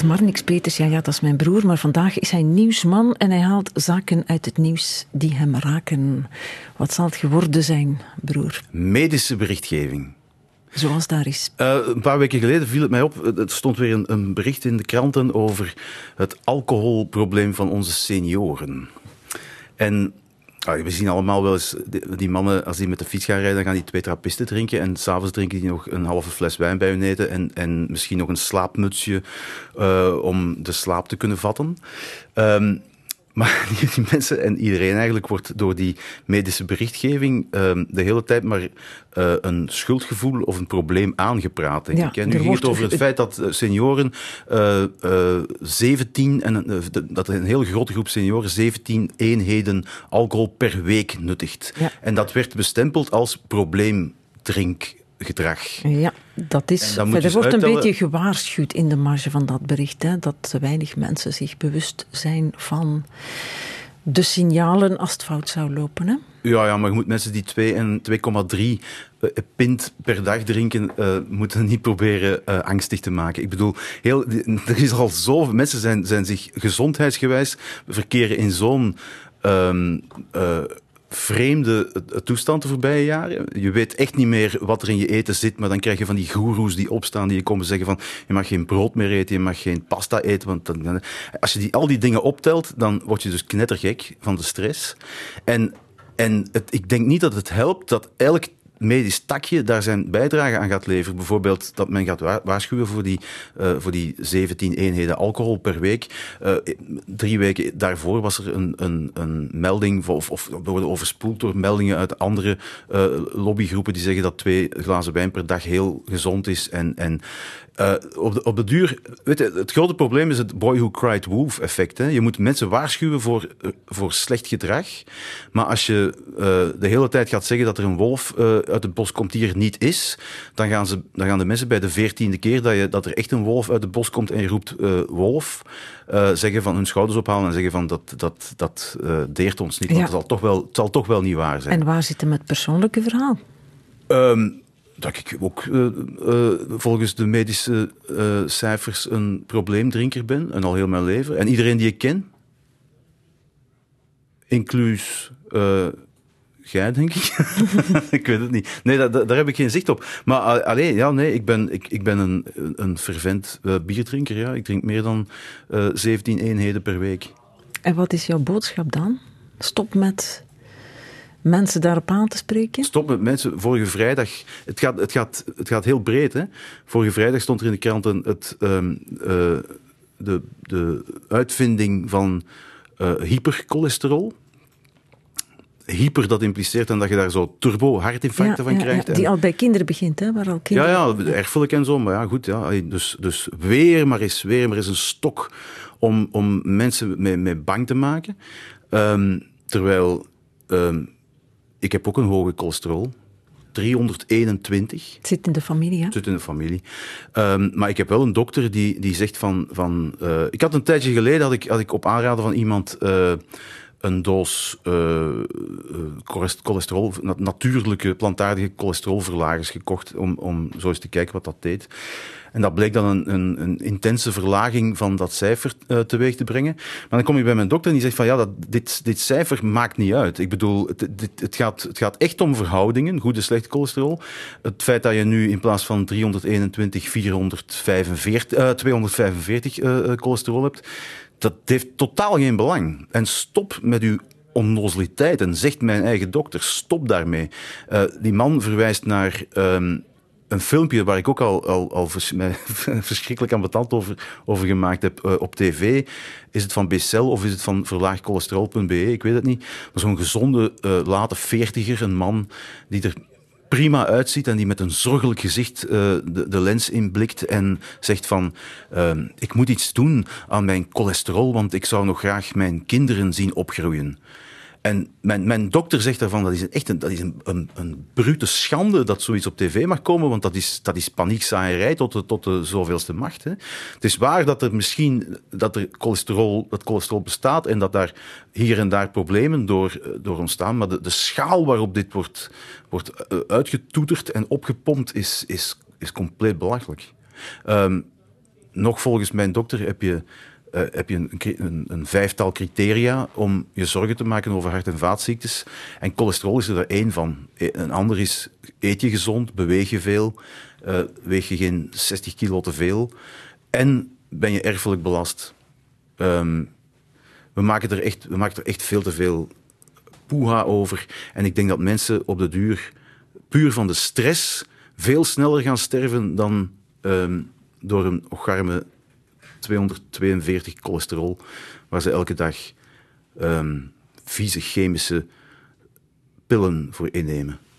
Marnix Peters, ja, dat is mijn broer, maar vandaag is hij nieuwsman en hij haalt zaken uit het nieuws die hem raken. Wat zal het geworden zijn, broer? Medische berichtgeving. Zoals daar is. Een paar weken geleden viel het mij op, er stond weer een bericht in de kranten over het alcoholprobleem van onze senioren. En we zien allemaal wel eens die mannen, als die met de fiets gaan rijden, dan gaan die 2 trappisten drinken en s'avonds drinken die nog een halve fles wijn bij hun eten en misschien nog een slaapmutsje om de slaap te kunnen vatten. Maar die mensen en iedereen eigenlijk wordt door die medische berichtgeving de hele tijd maar een schuldgevoel of een probleem aangepraat, denk ik. En nu ging het over het feit dat senioren 17, dat een heel grote groep senioren 17 eenheden alcohol per week nuttigt. Ja. En dat werd bestempeld als probleemdrinkgedrag. Ja, dat is. Er wordt een beetje gewaarschuwd in de marge van dat bericht, hè, dat te weinig mensen zich bewust zijn van de signalen als het fout zou lopen. Hè? Ja, maar je moet mensen die 2 en 2,3 pint per dag drinken, moeten niet proberen angstig te maken. Ik bedoel, er is al zoveel mensen zijn zich gezondheidsgewijs verkeren in zo'n vreemde toestand de voorbije jaren. Je weet echt niet meer wat er in je eten zit, maar dan krijg je van die goeroes die opstaan, die je komen zeggen van je mag geen brood meer eten, je mag geen pasta eten, want als je al die dingen optelt, dan word je dus knettergek van de stress. En ik denk niet dat het helpt dat elk medisch takje daar zijn bijdrage aan gaat leveren. Bijvoorbeeld dat men gaat waarschuwen voor die 17 eenheden alcohol per week. 3 weken daarvoor was er een melding, of we worden overspoeld door meldingen uit andere lobbygroepen die zeggen dat 2 glazen wijn per dag heel gezond is. Op de duur, weet je, het grote probleem is het boy who cried wolf effect. Hè. Je moet mensen waarschuwen voor slecht gedrag. Maar als je de hele tijd gaat zeggen dat er een wolf uit het bos komt die er niet is, dan gaan de mensen bij de 14e keer dat er echt een wolf uit het bos komt en je roept wolf, zeggen van hun schouders ophalen en zeggen van dat deert ons niet. Want het zal toch wel niet waar zijn. En waar zit hem het persoonlijke verhaal? Dat ik ook volgens de medische cijfers een probleemdrinker ben, en al heel mijn leven. En iedereen die ik ken, inclus jij, denk ik. Ik weet het niet. Nee, daar heb ik geen zicht op. Maar ik ben een fervent bierdrinker. Ja. Ik drink meer dan 17 eenheden per week. En wat is jouw boodschap dan? Stop met mensen daarop aan te spreken? Stop met mensen. Vorige vrijdag, het gaat heel breed. Hè? Vorige vrijdag stond er in de kranten de uitvinding van hypercholesterol. Hyper, dat impliceert dan dat je daar zo turbo-hartinfarcten van krijgt. Ja, die al bij kinderen begint, hè? Waar al kinderen... Ja, erfelijk en zo. Maar ja, goed. Ja. Dus weer maar eens een stok om mensen mee bang te maken. Terwijl... ik heb ook een hoge cholesterol. 321. Het zit in de familie, hè? Het zit in de familie. Maar ik heb wel een dokter die zegt van ik had een tijdje geleden, had ik op aanraden van iemand een doos cholesterol, natuurlijke plantaardige cholesterolverlagers gekocht om zo eens te kijken wat dat deed. En dat bleek dan een intense verlaging van dat cijfer teweeg te brengen. Maar dan kom je bij mijn dokter en die zegt van dit cijfer maakt niet uit. Ik bedoel, het gaat echt om verhoudingen, goed en slecht cholesterol. Het feit dat je nu in plaats van 321, 245 cholesterol hebt, dat heeft totaal geen belang. En stop met uw onnozeliteit. En zegt mijn eigen dokter, stop daarmee. Die man verwijst naar een filmpje waar ik ook al verschrikkelijk ambetant over gemaakt heb op tv. Is het van Becel of is het van verlaagcholesterol.be? Ik weet het niet. Maar zo'n gezonde, late 40er, een man die er prima uitziet en die met een zorgelijk gezicht de lens inblikt en zegt van ik moet iets doen aan mijn cholesterol, want ik zou nog graag mijn kinderen zien opgroeien. En mijn dokter zegt daarvan, dat is een brute schande dat zoiets op tv mag komen, want dat is paniekzaaierij tot de zoveelste macht. Hè. Het is waar dat dat cholesterol bestaat en dat daar hier en daar problemen door ontstaan, maar de schaal waarop dit wordt uitgetoeterd en opgepompt is compleet belachelijk. nog volgens mijn dokter heb je een 5-tal criteria om je zorgen te maken over hart- en vaatziektes. En cholesterol is er 1 van. Een ander is, eet je gezond, beweeg je veel, weeg je geen 60 kilo te veel en ben je erfelijk belast. We maken er echt veel te veel poeha over. En ik denk dat mensen op de duur, puur van de stress, veel sneller gaan sterven dan door een ocharme 242 cholesterol, waar ze elke dag vieze chemische pillen voor innemen.